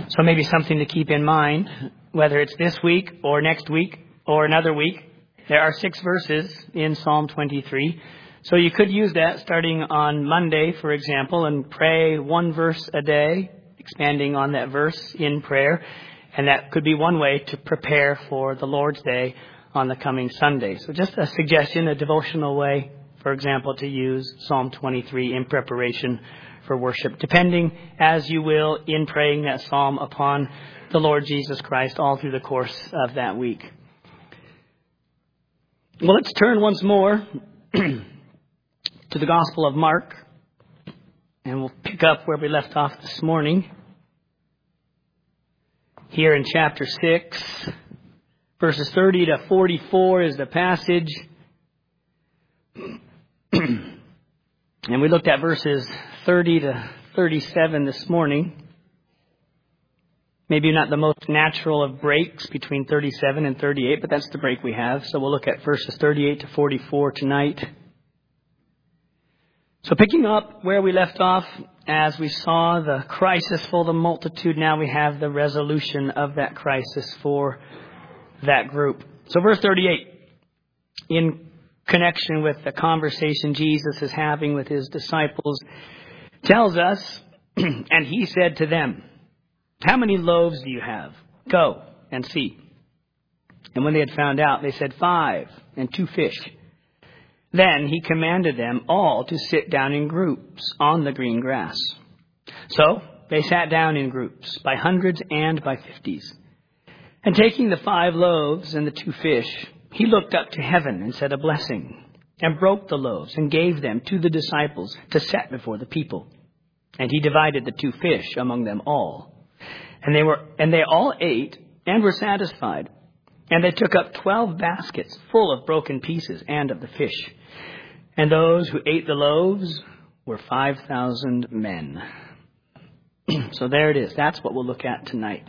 So maybe something to keep in mind, whether it's this week or next week or another week. There are 6 verses in Psalm 23. So you could use that starting on Monday, for example, and pray 1 verse a day, expanding on that verse in prayer. And that could be one way to prepare for the Lord's Day on the coming Sunday. So just a suggestion, a devotional way, for example, to use Psalm 23 in preparation for worship, depending as you will in praying that psalm upon the Lord Jesus Christ all through the course of that week. Well, let's turn once more to the Gospel of Mark, and we'll pick up where we left off this morning. Here in chapter 6, verses 30 to 44 is the passage. And we looked at verses 30 to 37 this morning. Maybe not the most natural of breaks between 37 and 38, but that's the break we have. So we'll look at verses 38 to 44 tonight. So picking up where we left off, as we saw the crisis for the multitude, now we have the resolution of that crisis for that group. So verse 38, in connection with the conversation Jesus is having with his disciples, tells us, and he said to them, "How many loaves do you have? Go and see." And when they had found out, they said, 5 and 2 fish. Then he commanded them all to sit down in groups on the green grass. So they sat down in groups, by hundreds and by 50s. And taking the 5 loaves and the 2 fish, he looked up to heaven and said a blessing, and broke the loaves and gave them to the disciples to set before the people. And he divided the 2 fish among them all. And they all ate and were satisfied. And they took up 12 baskets full of broken pieces and of the fish. And those who ate the loaves were 5,000 men. So there it is. That's what we'll look at tonight.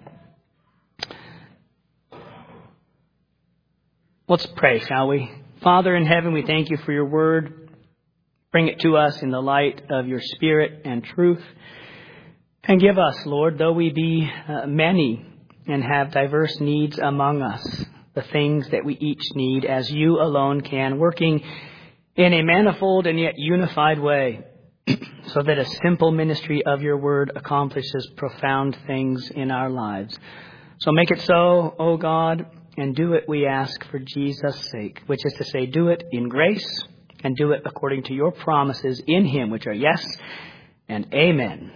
Let's pray, shall we? Father in heaven, we thank you for your word. Bring it to us in the light of your Spirit and truth. And give us, Lord, though we be many and have diverse needs among us, the things that we each need as you alone can, working in a manifold and yet unified way, so that a simple ministry of your word accomplishes profound things in our lives. So make it so, O God, and do it, we ask, for Jesus' sake, which is to say, do it in grace and do it according to your promises in him, which are yes and amen.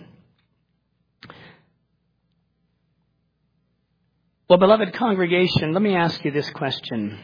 Well, beloved congregation, let me ask you this question.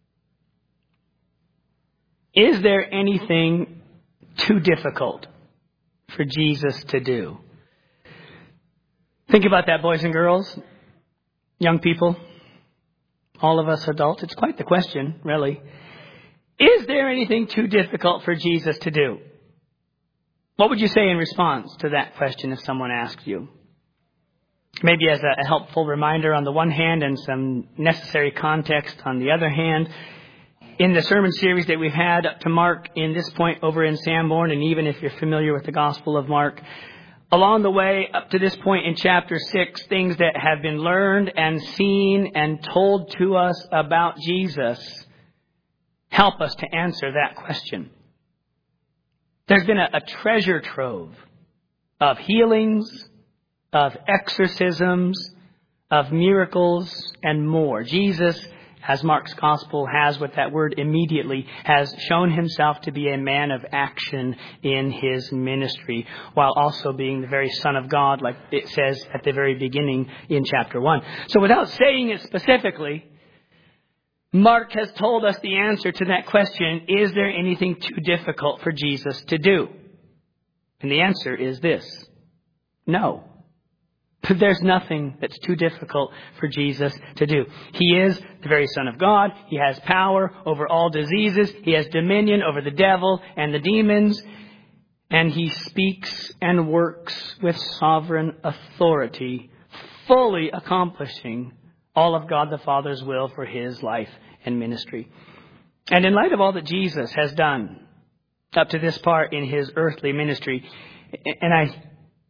Is there anything too difficult for Jesus to do? Think about that, boys and girls, young people, all of us adults. It's quite the question, really. Is there anything too difficult for Jesus to do? What would you say in response to that question if someone asked you? Maybe as a helpful reminder on the one hand and some necessary context on the other hand. In the sermon series that we've had up to Mark in this point over in Sanborn, and even if you're familiar with the Gospel of Mark, along the way up to this point in chapter 6, things that have been learned and seen and told to us about Jesus help us to answer that question. There's been a treasure trove of healings, of exorcisms, of miracles, and more. Jesus, as Mark's gospel has with that word immediately, has shown himself to be a man of action in his ministry, while also being the very Son of God, like it says at the very beginning in chapter 1. So without saying it specifically, Mark has told us the answer to that question, is there anything too difficult for Jesus to do? And the answer is this: no. There's nothing that's too difficult for Jesus to do. He is the very Son of God. He has power over all diseases. He has dominion over the devil and the demons. And he speaks and works with sovereign authority, fully accomplishing all of God the Father's will for his life and ministry. And in light of all that Jesus has done up to this part in his earthly ministry, and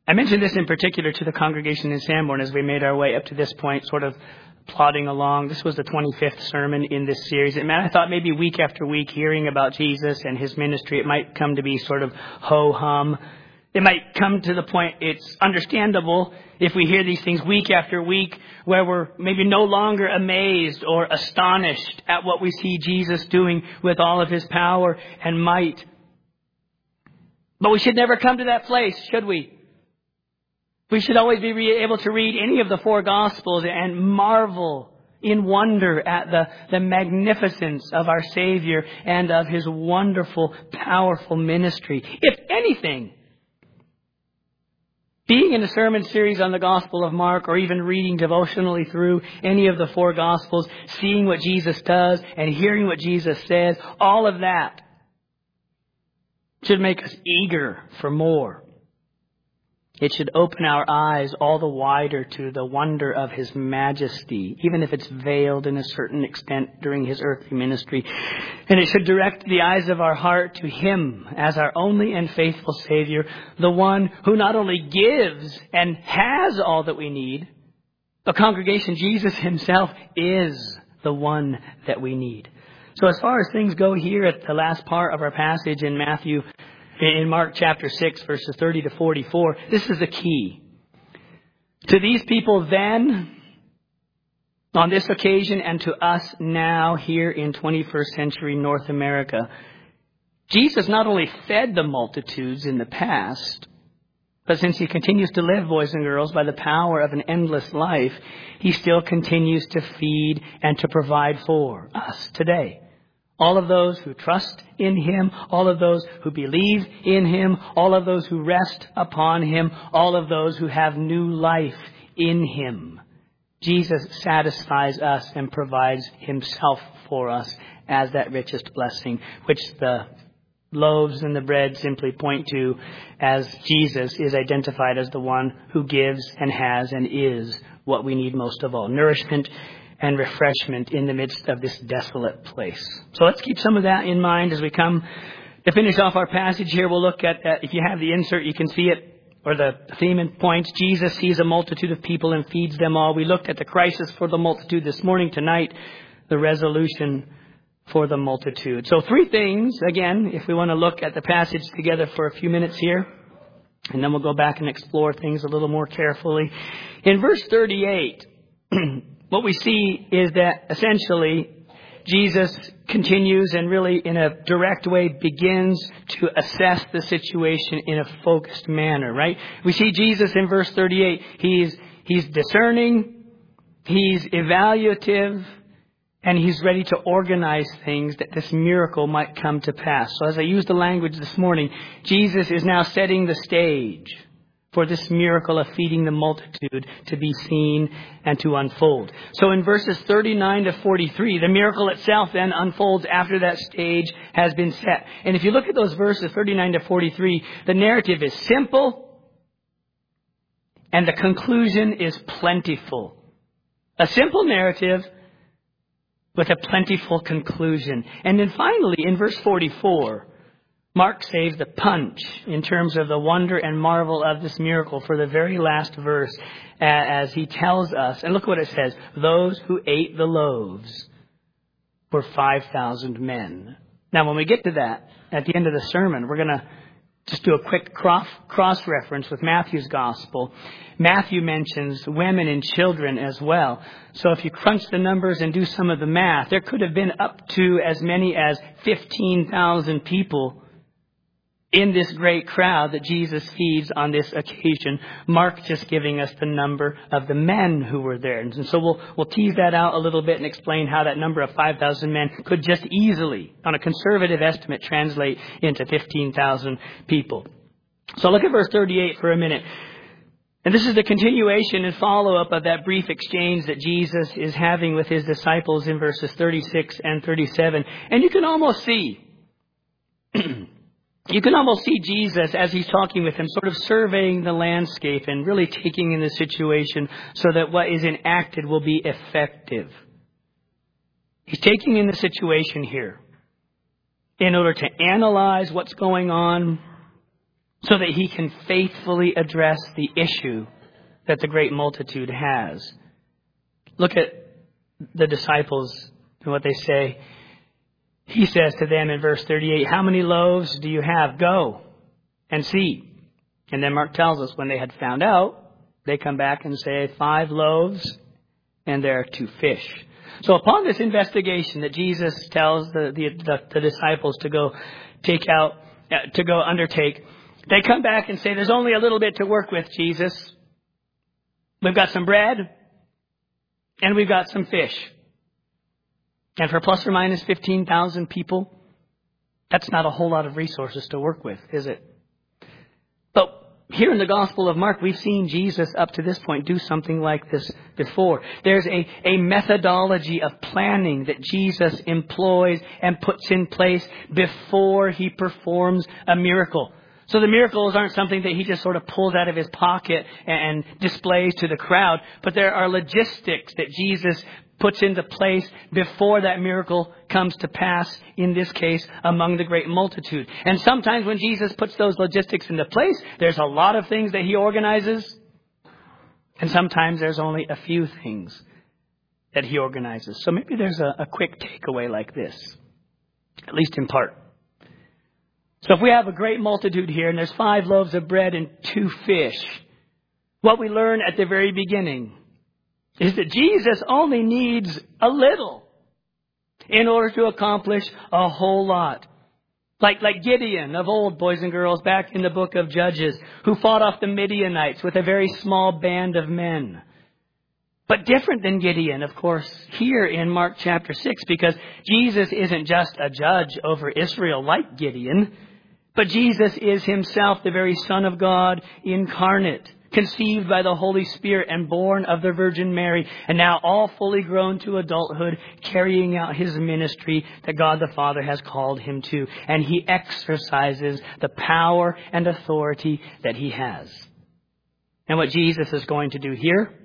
I mentioned this in particular to the congregation in Sanborn as we made our way up to this point, sort of plodding along. This was the 25th sermon in this series. And I thought maybe week after week, hearing about Jesus and his ministry, it might come to be sort of ho-hum. It might come to the point it's understandable if we hear these things week after week, where we're maybe no longer amazed or astonished at what we see Jesus doing with all of his power and might. But we should never come to that place, should we? We should always be able to read any of the four Gospels and marvel in wonder at the magnificence of our Savior and of his wonderful, powerful ministry. If anything, being in a sermon series on the Gospel of Mark, or even reading devotionally through any of the four Gospels, seeing what Jesus does and hearing what Jesus says, all of that should make us eager for more. It should open our eyes all the wider to the wonder of his majesty, even if it's veiled in a certain extent during his earthly ministry. And it should direct the eyes of our heart to him as our only and faithful Savior, the one who not only gives and has all that we need, but congregation, Jesus himself is the one that we need. So as far as things go here at the last part of our passage in Mark chapter 6, verses 30 to 44, this is the key. To these people then, on this occasion, and to us now here in 21st century North America, Jesus not only fed the multitudes in the past, but since he continues to live, boys and girls, by the power of an endless life, he still continues to feed and to provide for us today. All of those who trust in him, all of those who believe in him, all of those who rest upon him, all of those who have new life in him. Jesus satisfies us and provides himself for us as that richest blessing, which the loaves and the bread simply point to, as Jesus is identified as the one who gives and has and is what we need most of all: nourishment and refreshment in the midst of this desolate place. So let's keep some of that in mind as we come to finish off our passage here. We'll look at, if you have the insert, you can see it, or the theme and points. Jesus sees a multitude of people and feeds them all. We looked at the crisis for the multitude this morning. Tonight, the resolution for the multitude. So three things, again, if we want to look at the passage together for a few minutes here, and then we'll go back and explore things a little more carefully. In verse 38, what we see is that essentially Jesus continues and really in a direct way begins to assess the situation in a focused manner, right? We see Jesus in verse 38. He's discerning, he's evaluative, and he's ready to organize things that this miracle might come to pass. So as I used the language this morning, Jesus is now setting the stage for this miracle of feeding the multitude to be seen and to unfold. So in verses 39 to 43, the miracle itself then unfolds after that stage has been set. And if you look at those verses 39 to 43, the narrative is simple and the conclusion is plentiful. A simple narrative with a plentiful conclusion. And then finally, in verse 44, Mark saves the punch in terms of the wonder and marvel of this miracle for the very last verse, as he tells us, and look what it says: those who ate the loaves were 5,000 men. Now, when we get to that, at the end of the sermon, we're going to just do a quick cross-reference with Matthew's gospel. Matthew mentions women and children as well. So if you crunch the numbers and do some of the math, there could have been up to as many as 15,000 people in this great crowd that Jesus feeds on this occasion. Mark just giving us the number of the men who were there. And so we'll tease that out a little bit and explain how that number of 5,000 men could just easily, on a conservative estimate, translate into 15,000 people. So look at verse 38 for a minute. And this is the continuation and follow-up of that brief exchange that Jesus is having with his disciples in verses 36 and 37. And you can almost see Jesus, as he's talking with them, sort of surveying the landscape and really taking in the situation so that what is enacted will be effective. He's taking in the situation here in order to analyze what's going on, so that he can faithfully address the issue that the great multitude has. Look at the disciples and what they say. He says to them in verse 38, "How many loaves do you have? Go and see." And then Mark tells us when they had found out, they come back and say 5 loaves and there are 2 fish. So upon this investigation that Jesus tells the disciples to go undertake, they come back and say, "There's only a little bit to work with, Jesus. We've got some bread and we've got some fish. And for plus or minus 15,000 people, that's not a whole lot of resources to work with, is it?" But here in the Gospel of Mark, we've seen Jesus up to this point do something like this before. There's a methodology of planning that Jesus employs and puts in place before he performs a miracle. So the miracles aren't something that he just sort of pulls out of his pocket and displays to the crowd, but there are logistics that Jesus puts into place before that miracle comes to pass, in this case, among the great multitude. And sometimes when Jesus puts those logistics into place, there's a lot of things that he organizes. And sometimes there's only a few things that he organizes. So maybe there's a quick takeaway like this, at least in part. So if we have a great multitude here and there's 5 loaves of bread and 2 fish, what we learn at the very beginning is that Jesus only needs a little in order to accomplish a whole lot. Like Gideon of old, boys and girls, back in the book of Judges, who fought off the Midianites with a very small band of men. But different than Gideon, of course, here in Mark chapter 6, because Jesus isn't just a judge over Israel like Gideon, but Jesus is himself the very Son of God incarnate, conceived by the Holy Spirit and born of the Virgin Mary, and now all fully grown to adulthood, carrying out his ministry that God the Father has called him to. And he exercises the power and authority that he has. And what Jesus is going to do here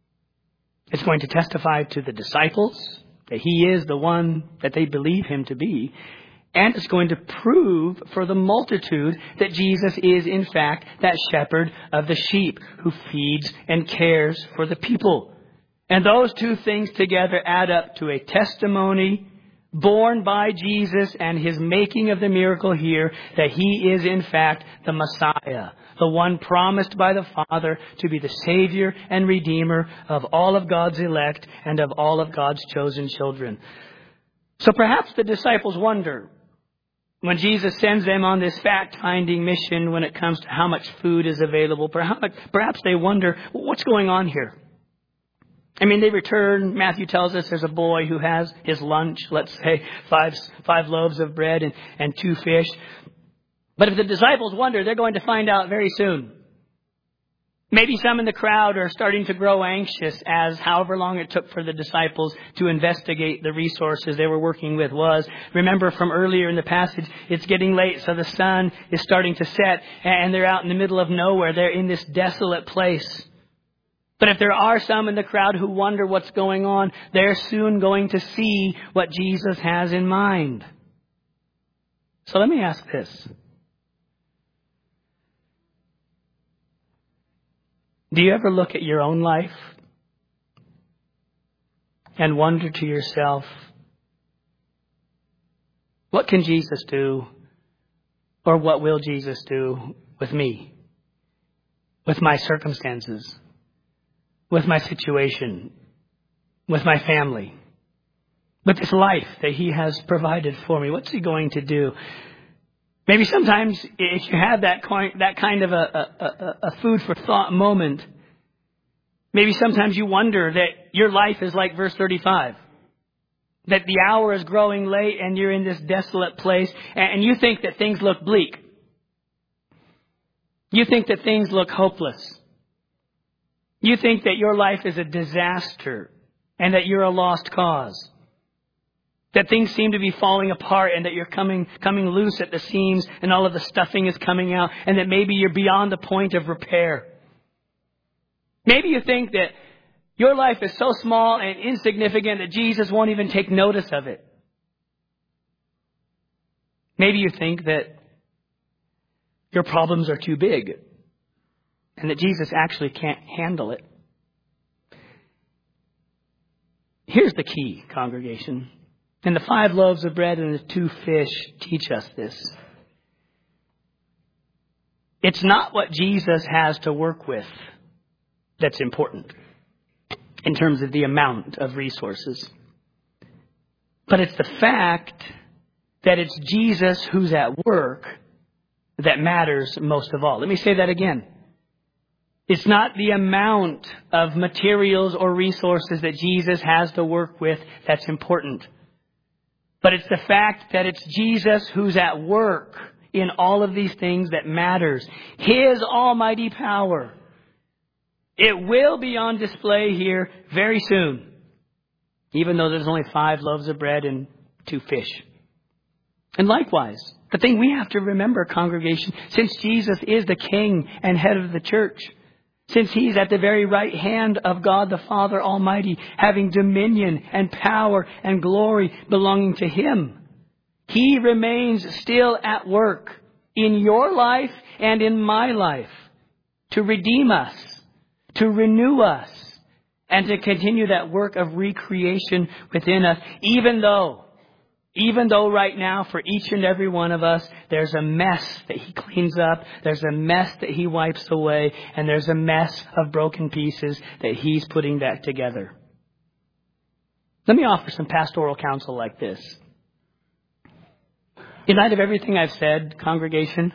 is going to testify to the disciples that he is the one that they believe him to be. And it's going to prove for the multitude that Jesus is, in fact, that shepherd of the sheep who feeds and cares for the people. And those two things together add up to a testimony borne by Jesus and his making of the miracle here that he is, in fact, the Messiah, the one promised by the Father to be the Savior and Redeemer of all of God's elect and of all of God's chosen children. So perhaps the disciples wonder, when Jesus sends them on this fact-finding mission when it comes to how much food is available, perhaps they wonder, what's going on here? I mean, they return. Matthew tells us there's a boy who has his lunch, let's say 5 loaves of bread and 2 fish. But if the disciples wonder, they're going to find out very soon. Maybe some in the crowd are starting to grow anxious as however long it took for the disciples to investigate the resources they were working with was. Remember from earlier in the passage, it's getting late, so the sun is starting to set, and they're out in the middle of nowhere. They're in this desolate place. But if there are some in the crowd who wonder what's going on, they're soon going to see what Jesus has in mind. So let me ask this. Do you ever look at your own life and wonder to yourself, what can Jesus do, or what will Jesus do with me, with my circumstances, with my situation, with my family, with this life that he has provided for me? What's he going to do? Maybe sometimes if you have that kind of a food for thought moment, maybe sometimes you wonder that your life is like verse 35. That the hour is growing late and you're in this desolate place and you think that things look bleak. You think that things look hopeless. You think that your life is a disaster and that you're a lost cause. That things seem to be falling apart and that you're coming loose at the seams and all of the stuffing is coming out and that maybe you're beyond the point of repair. Maybe you think that your life is so small and insignificant that Jesus won't even take notice of it. Maybe you think that your problems are too big and that Jesus actually can't handle it. Here's the key, congregation. And the 5 loaves of bread and the 2 fish teach us this. It's not what Jesus has to work with that's important in terms of the amount of resources. But it's the fact that it's Jesus who's at work that matters most of all. Let me say that again. It's not the amount of materials or resources that Jesus has to work with that's important. But it's the fact that it's Jesus who's at work in all of these things that matters. His almighty power. It will be on display here very soon. Even though there's only 5 loaves of bread and 2 fish. And likewise, the thing we have to remember, congregation, since Jesus is the King and head of the church, since He's at the very right hand of God the Father Almighty, having dominion and power and glory belonging to Him, He remains still at work in your life and in my life to redeem us, to renew us, and to continue that work of recreation within us, even though right now for each and every one of us, there's a mess that He cleans up, there's a mess that He wipes away, and there's a mess of broken pieces that He's putting back together. Let me offer some pastoral counsel like this. In light of everything I've said, congregation,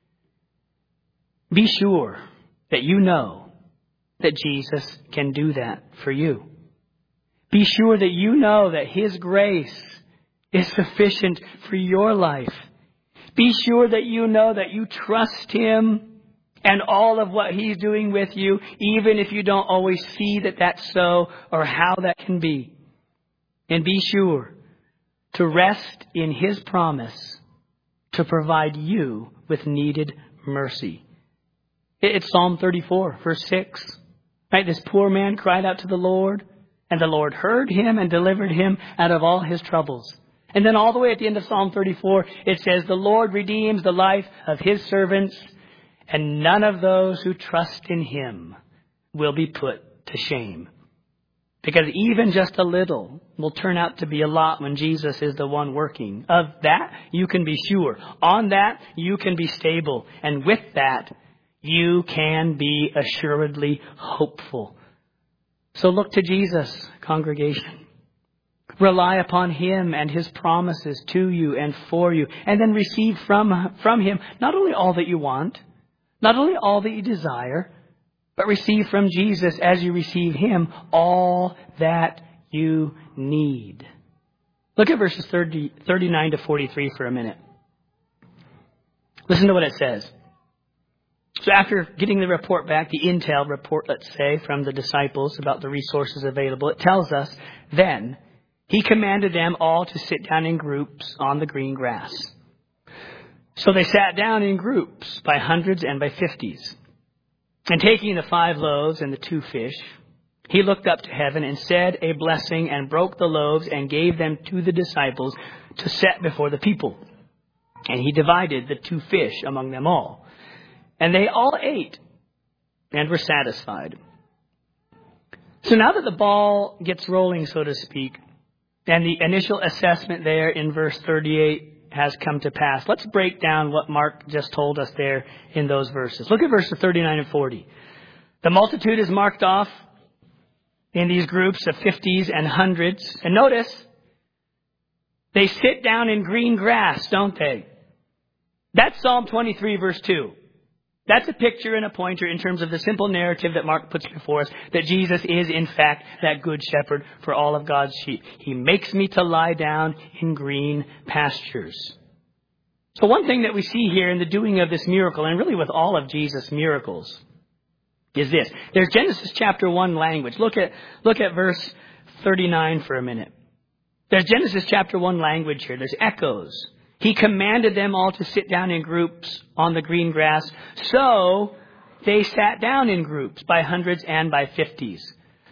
be sure that you know that Jesus can do that for you. Be sure that you know that His grace is sufficient for your life. Be sure that you know that you trust Him and all of what He's doing with you, even if you don't always see that that's so or how that can be. And be sure to rest in His promise to provide you with needed mercy. It's Psalm 34, verse 6. Right? This poor man cried out to the Lord, and the Lord heard him and delivered him out of all his troubles. And then all the way at the end of Psalm 34, it says, the Lord redeems the life of His servants, and none of those who trust in Him will be put to shame. Because even just a little will turn out to be a lot when Jesus is the one working. Of that, you can be sure. On that, you can be stable. And with that, you can be assuredly hopeful. So look to Jesus, congregation. Rely upon Him and His promises to you and for you. And then receive from Him not only all that you want, not only all that you desire, but receive from Jesus as you receive Him all that you need. Look at verses 39 to 43 for a minute. Listen to what it says. So after getting the report back, the intel report, let's say, from the disciples about the resources available, it tells us, then He commanded them all to sit down in groups on the green grass. So they sat down in groups by hundreds and by 50s. And taking the 5 loaves and the 2 fish, He looked up to heaven and said a blessing and broke the loaves and gave them to the disciples to set before the people. And He divided the 2 fish among them all. And they all ate and were satisfied. So now that the ball gets rolling, so to speak, and the initial assessment there in verse 38 has come to pass, let's break down what Mark just told us there in those verses. Look at verses 39 and 40. The multitude is marked off in these groups of 50s and hundreds. And notice, they sit down in green grass, don't they? That's Psalm 23, verse 2. That's a picture and a pointer in terms of the simple narrative that Mark puts before us, that Jesus is, in fact, that good shepherd for all of God's sheep. He makes me to lie down in green pastures. So one thing that we see here in the doing of this miracle, and really with all of Jesus' miracles, is this. There's Genesis chapter 1 language. Look at verse 39 for a minute. There's Genesis chapter 1 language here. There's echoes. He commanded them all to sit down in groups on the green grass. So they sat down in groups by hundreds and by 50s.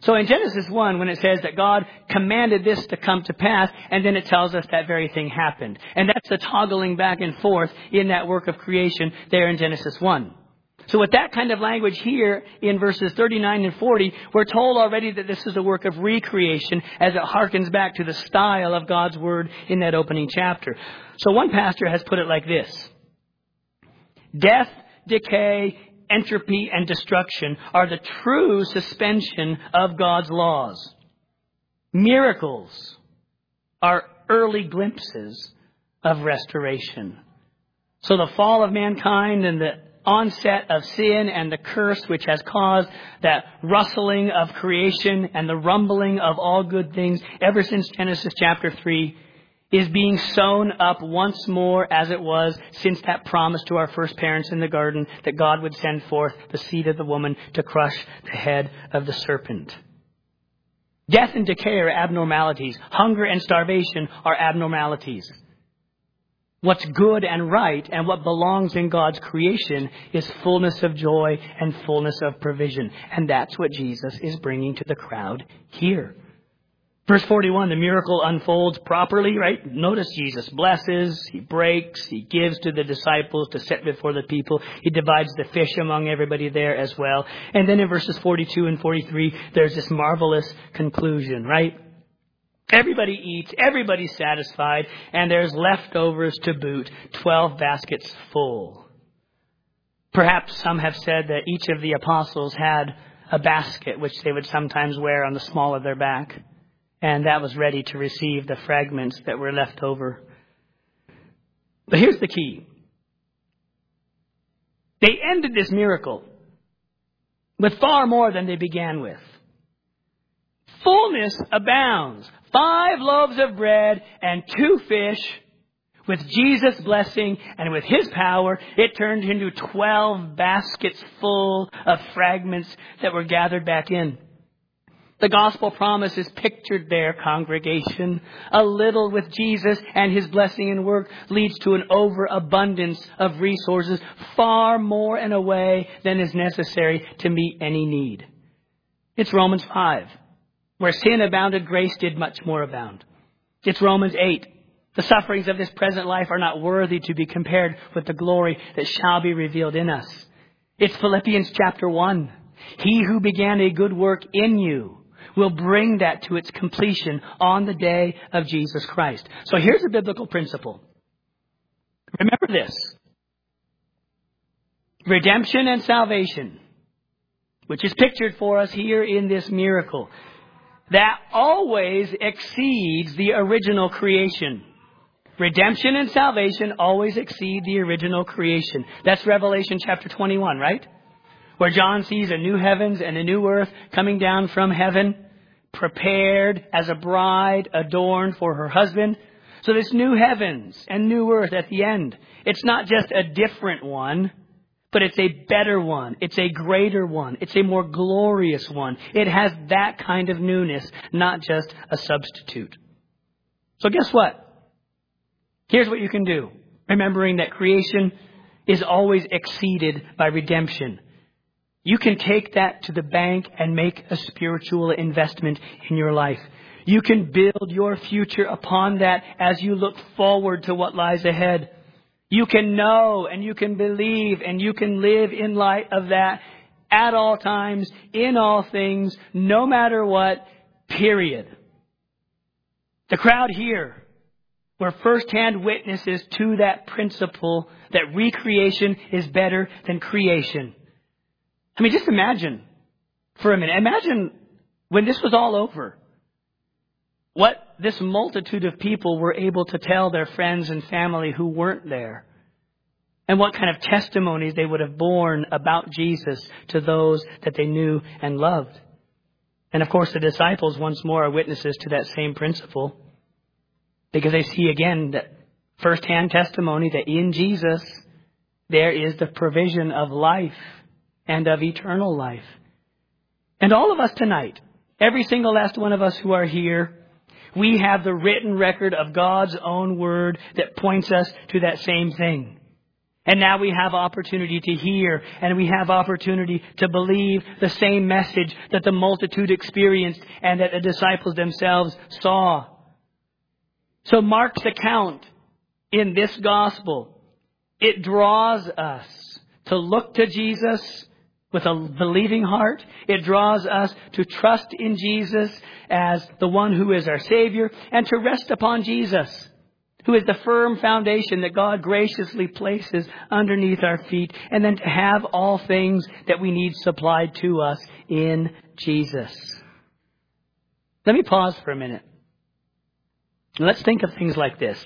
So in Genesis 1, when it says that God commanded this to come to pass, and then it tells us that very thing happened. And that's the toggling back and forth in that work of creation there in Genesis 1. So with that kind of language here in verses 39 and 40, we're told already that this is a work of recreation as it harkens back to the style of God's Word in that opening chapter. So one pastor has put it like this: death, decay, entropy, and destruction are the true suspension of God's laws. Miracles are early glimpses of restoration. So the fall of mankind and the onset of sin and the curse which has caused that rustling of creation and the rumbling of all good things ever since Genesis chapter 3 is being sewn up once more as it was since that promise to our first parents in the garden that God would send forth the seed of the woman to crush the head of the serpent. Death and decay are abnormalities. Hunger and starvation are abnormalities. What's good and right and what belongs in God's creation is fullness of joy and fullness of provision. And that's what Jesus is bringing to the crowd here. Verse 41, the miracle unfolds properly, right? Notice Jesus blesses, He breaks, He gives to the disciples to set before the people. He divides the fish among everybody there as well. And then in verses 42 and 43, there's this marvelous conclusion, right? Everybody eats, everybody's satisfied, and there's leftovers to boot, 12 baskets full. Perhaps some have said that each of the apostles had a basket which they would sometimes wear on the small of their back. And that was ready to receive the fragments that were left over. But here's the key. They ended this miracle with far more than they began with. Fullness abounds. 5 loaves of bread and 2 fish. With Jesus' blessing and with His power, it turned into 12 baskets full of fragments that were gathered back in. The gospel promise is pictured there, congregation. A little with Jesus and His blessing and work leads to an overabundance of resources, far more in a way than is necessary to meet any need. It's Romans 5, where sin abounded, grace did much more abound. It's Romans 8. The sufferings of this present life are not worthy to be compared with the glory that shall be revealed in us. It's Philippians chapter 1. He who began a good work in you will bring that to its completion on the day of Jesus Christ. So here's a biblical principle. Remember this. Redemption and salvation, which is pictured for us here in this miracle, that always exceeds the original creation. Redemption and salvation always exceed the original creation. That's Revelation chapter 21, right? Where John sees a new heavens and a new earth coming down from heaven, prepared as a bride adorned for her husband. So this new heavens and new earth at the end, it's not just a different one, but it's a better one. It's a greater one. It's a more glorious one. It has that kind of newness, not just a substitute. So guess what? Here's what you can do. Remembering that creation is always exceeded by redemption. You can take that to the bank and make a spiritual investment in your life. You can build your future upon that as you look forward to what lies ahead. You can know and you can believe and you can live in light of that at all times, in all things, no matter what, period. The crowd here were first-hand witnesses to that principle that recreation is better than creation. I mean, just imagine for a minute. Imagine when this was all over, what this multitude of people were able to tell their friends and family who weren't there. And what kind of testimonies they would have borne about Jesus to those that they knew and loved. And of course, the disciples once more are witnesses to that same principle. Because they see again that first-hand testimony that in Jesus there is the provision of life and of eternal life. And all of us tonight, every single last one of us who are here, we have the written record of God's own word that points us to that same thing. And now we have opportunity to hear, and we have opportunity to believe the same message that the multitude experienced and that the disciples themselves saw. So Mark's account in this gospel, it draws us to look to Jesus with a believing heart. It draws us to trust in Jesus as the one who is our Savior, and to rest upon Jesus, who is the firm foundation that God graciously places underneath our feet, and then to have all things that we need supplied to us in Jesus. Let me pause for a minute. Let's think of things like this.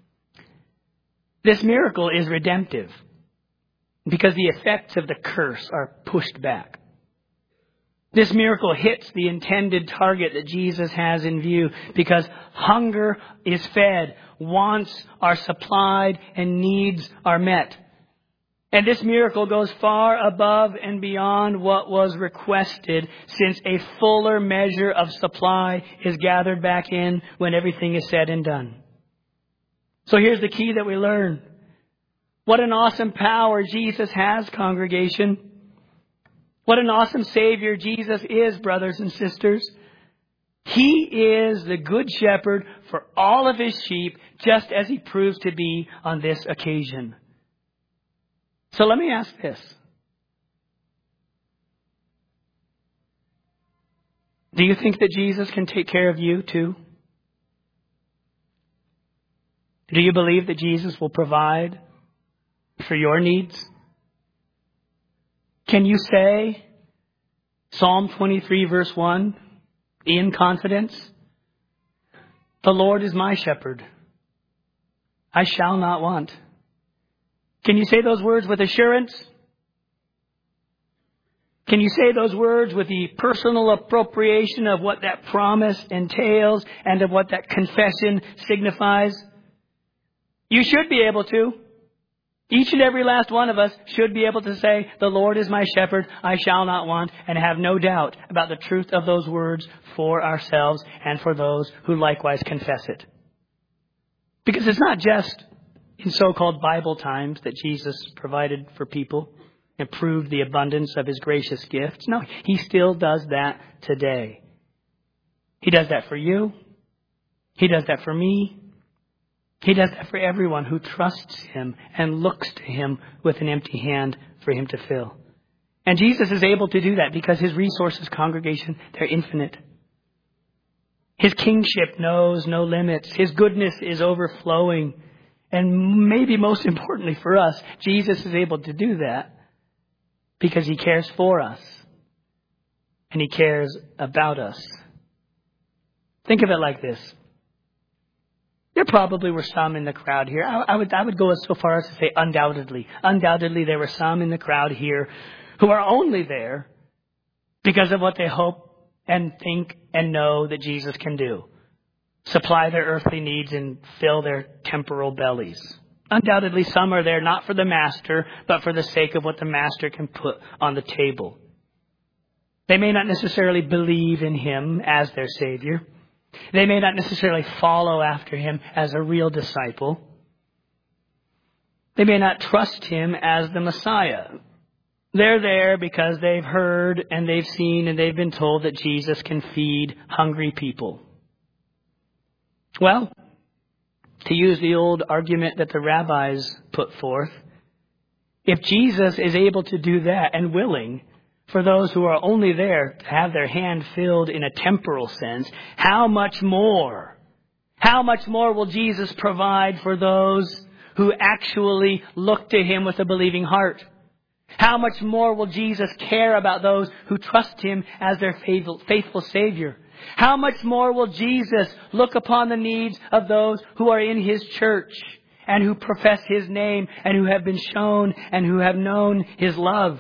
This miracle is redemptive because the effects of the curse are pushed back. This miracle hits the intended target that Jesus has in view because hunger is fed, wants are supplied, and needs are met. And this miracle goes far above and beyond what was requested, since a fuller measure of supply is gathered back in when everything is said and done. So here's the key that we learn. What an awesome power Jesus has, congregation. What an awesome Savior Jesus is, brothers and sisters. He is the good shepherd for all of his sheep, just as he proves to be on this occasion. So let me ask this. Do you think that Jesus can take care of you too? Do you believe that Jesus will provide for your needs? Can you say Psalm 23 verse 1 in confidence? The Lord is my shepherd. I shall not want. Can you say those words with assurance? Can you say those words with the personal appropriation of what that promise entails and of what that confession signifies? You should be able to. Each and every last one of us should be able to say, the Lord is my shepherd, I shall not want, and have no doubt about the truth of those words for ourselves and for those who likewise confess it. Because it's not just in so-called Bible times that Jesus provided for people and proved the abundance of his gracious gifts. No, he still does that today. He does that for you. He does that for me. He does that for everyone who trusts him and looks to him with an empty hand for him to fill. And Jesus is able to do that because his resources, congregation, they're infinite. His kingship knows no limits. His goodness is overflowing. And maybe most importantly for us, Jesus is able to do that because he cares for us and he cares about us. Think of it like this. There probably were some in the crowd here. I would go so far as to say undoubtedly. Undoubtedly there were some in the crowd here who are only there because of what they hope and think and know that Jesus can do. Supply their earthly needs and fill their temporal bellies. Undoubtedly some are there not for the master, but for the sake of what the master can put on the table. They may not necessarily believe in him as their Savior. They may not necessarily follow after him as a real disciple. They may not trust him as the Messiah. They're there because they've heard and they've seen and they've been told that Jesus can feed hungry people. Well, to use the old argument that the rabbis put forth, if Jesus is able to do that and willing for those who are only there to have their hand filled in a temporal sense, how much more will Jesus provide for those who actually look to him with a believing heart? How much more will Jesus care about those who trust him as their faithful Savior? How much more will Jesus look upon the needs of those who are in his church and who profess his name and who have been shown and who have known his love?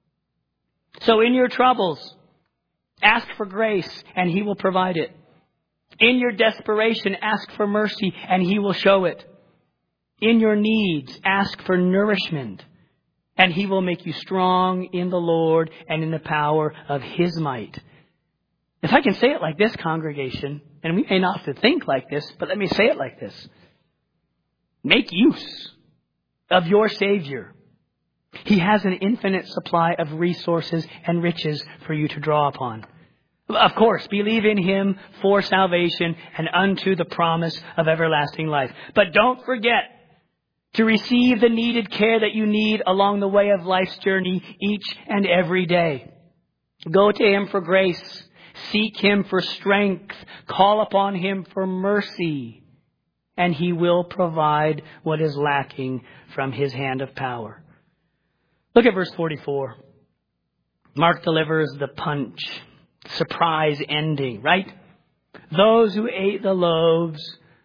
So in your troubles, ask for grace and he will provide it. In your desperation, ask for mercy and he will show it. In your needs, ask for nourishment and he will make you strong in the Lord and in the power of his might. If I can say it like this, congregation, and we may not have to think like this, but let me say it like this. Make use of your Savior. He has an infinite supply of resources and riches for you to draw upon. Of course, believe in Him for salvation and unto the promise of everlasting life. But don't forget to receive the needed care that you need along the way of life's journey each and every day. Go to Him for grace. Seek Him for strength. Call upon Him for mercy. And He will provide what is lacking from His hand of power. Look at verse 44. Mark delivers the punch. Surprise ending, right? Those who ate the loaves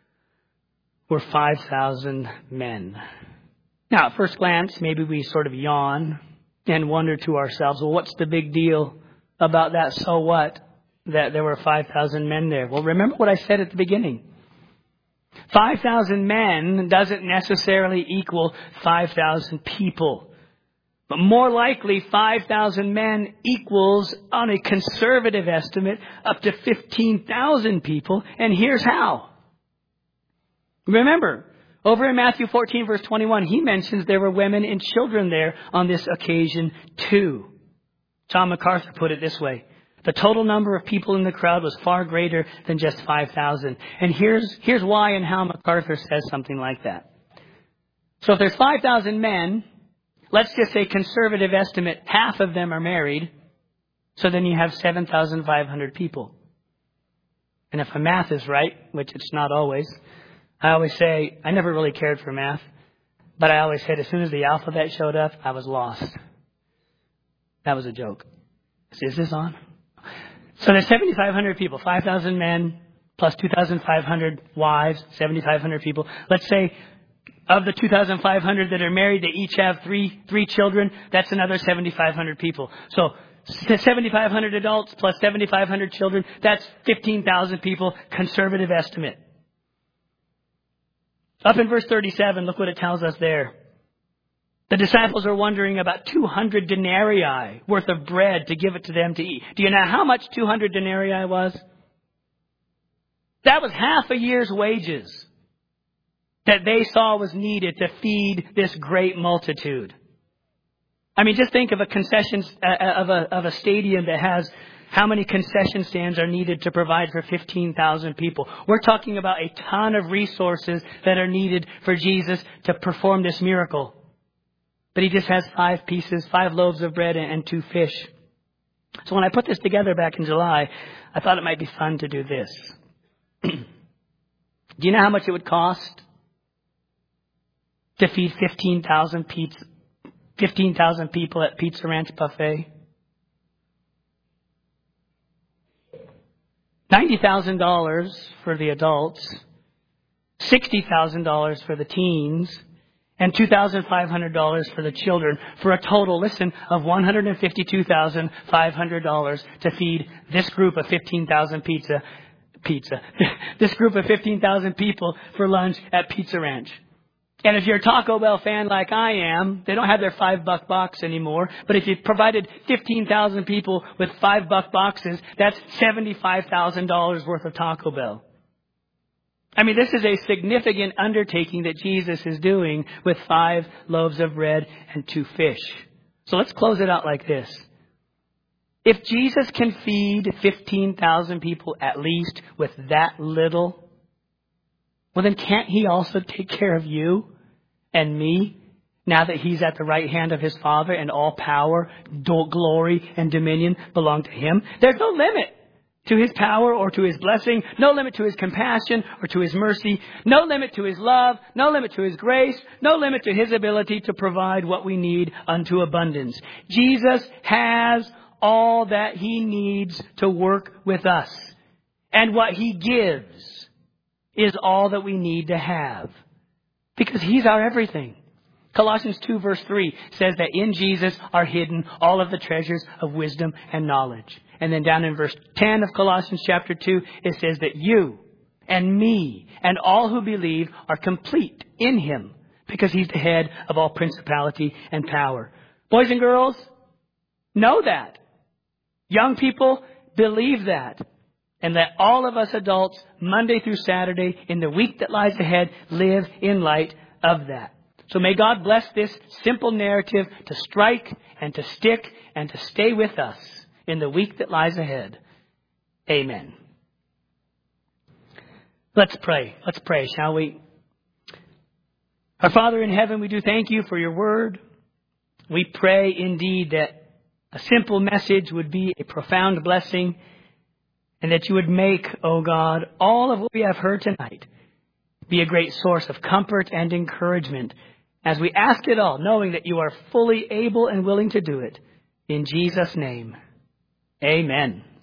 were 5,000 men. Now, at first glance, maybe we sort of yawn and wonder to ourselves, well, what's the big deal about that? So what? That there were 5,000 men there. Well, remember what I said at the beginning. 5,000 men doesn't necessarily equal 5,000 people. But more likely, 5,000 men equals, on a conservative estimate, up to 15,000 people. And here's how. Remember, over in Matthew 14, verse 21, He mentions there were women and children there on this occasion too. John MacArthur put it this way. The total number of people in the crowd was far greater than just 5,000. And here's why and how MacArthur says something like that. So if there's 5,000 men, let's just say conservative estimate, half of them are married. So then you have 7,500 people. And if my math is right, which it's not always, I always say, I never really cared for math, but I always said as soon as the alphabet showed up, I was lost. That was a joke. Is this on? So there's 7,500 people, 5,000 men plus 2,500 wives, 7,500 people. Let's say of the 2,500 that are married, they each have three children. That's another 7,500 people. So 7,500 adults plus 7,500 children. That's 15,000 people, conservative estimate. Up in verse 37, look what it tells us there. The disciples are wondering about 200 denarii worth of bread to give it to them to eat. Do you know how much 200 denarii was? That was half a year's wages that they saw was needed to feed this great multitude. I mean, just think of a concession of a stadium that has how many concession stands are needed to provide for 15,000 people. We're talking about a ton of resources that are needed for Jesus to perform this miracle. But He just has 5 loaves of bread and 2 fish. So when I put this together back in July, I thought it might be fun to do this. Do you know how much it would cost to feed 15,000 people at Pizza Ranch Buffet? $90,000 for the adults, $60,000 for the teens, and $2,500 for the children, for a total, listen, of $152,500 to feed this group of 15,000 this group of 15,000 people for lunch at Pizza Ranch. And if you're a Taco Bell fan like I am, they don't have their $5 box anymore. But if you provided 15,000 people with $5 boxes, that's $75,000 worth of Taco Bell. I mean, this is a significant undertaking that Jesus is doing with 5 loaves of bread and 2 fish. So let's close it out like this. If Jesus can feed 15,000 people at least with that little, well, then can't He also take care of you and me now that He's at the right hand of His Father and all power, glory, and dominion belong to Him? There's no limit to His power or to His blessing, no limit to His compassion or to His mercy, no limit to His love, no limit to His grace, no limit to His ability to provide what we need unto abundance. Jesus has all that He needs to work with us. And what He gives is all that we need to have. Because He's our everything. Colossians 2 verse 3 says that in Jesus are hidden all of the treasures of wisdom and knowledge. And then down in verse 10 of Colossians chapter 2, it says that you and me and all who believe are complete in Him, because He's the head of all principality and power. Boys and girls, know that. Young people, believe that. And let all of us adults, Monday through Saturday, in the week that lies ahead, live in light of that. So may God bless this simple narrative to strike and to stick and to stay with us in the week that lies ahead. Amen. Let's pray. Let's pray, shall we? Our Father in heaven, we do thank you for your word. We pray indeed that a simple message would be a profound blessing, and that you would make, O God, all of what we have heard tonight be a great source of comfort and encouragement as we ask it all, knowing that you are fully able and willing to do it. In Jesus' name, amen.